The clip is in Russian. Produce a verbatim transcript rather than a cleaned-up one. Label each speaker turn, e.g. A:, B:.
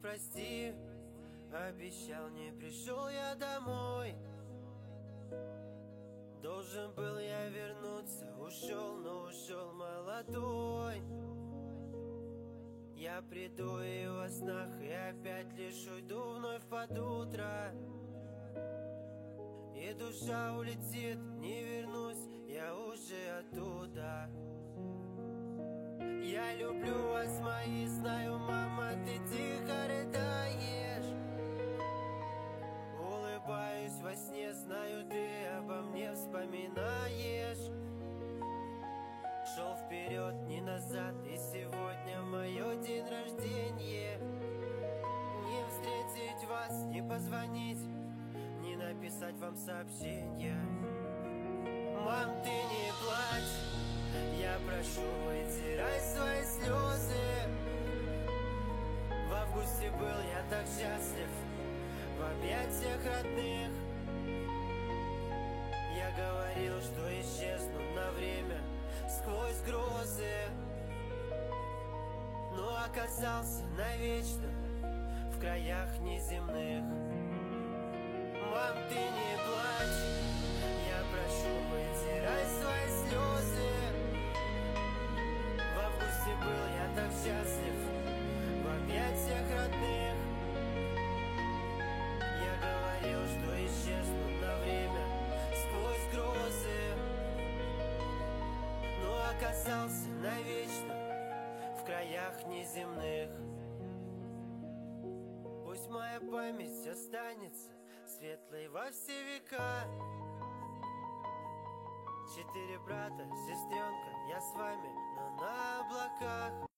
A: прости, обещал, не пришел я домой. Должен был я вернуться, ушел, но ушел молодой. Я приду и во снах, и опять лишь уйду вновь под утро. И душа улетит, не вернусь, я уже оттуда. Я люблю вас, мои, знаю, мама, ты тихо рыдаешь. Улыбаюсь во сне, знаю, ты обо мне вспоминаешь. Шел вперед, не назад, и сегодня мое день рождения. Не встретить вас, не позвонить, не написать вам сообщения. Мам, ты не плачь, я прошу, вытирай свои слезы. В августе был я так счастлив, в объятиях родных. Я говорил, что исчезну на время сквозь грозы, но оказался навечно в краях неземных. Мам, ты не плачь, я прошу, вытирай свои слезы. В августе был я так счастлив, в объятиях родных. Я говорил, что исчезну на время сквозь грозы, но оказался навечно в краях неземных. Пусть моя память останется светлой во все века. Четыре брата, сестренка, я с вами, но на облаках.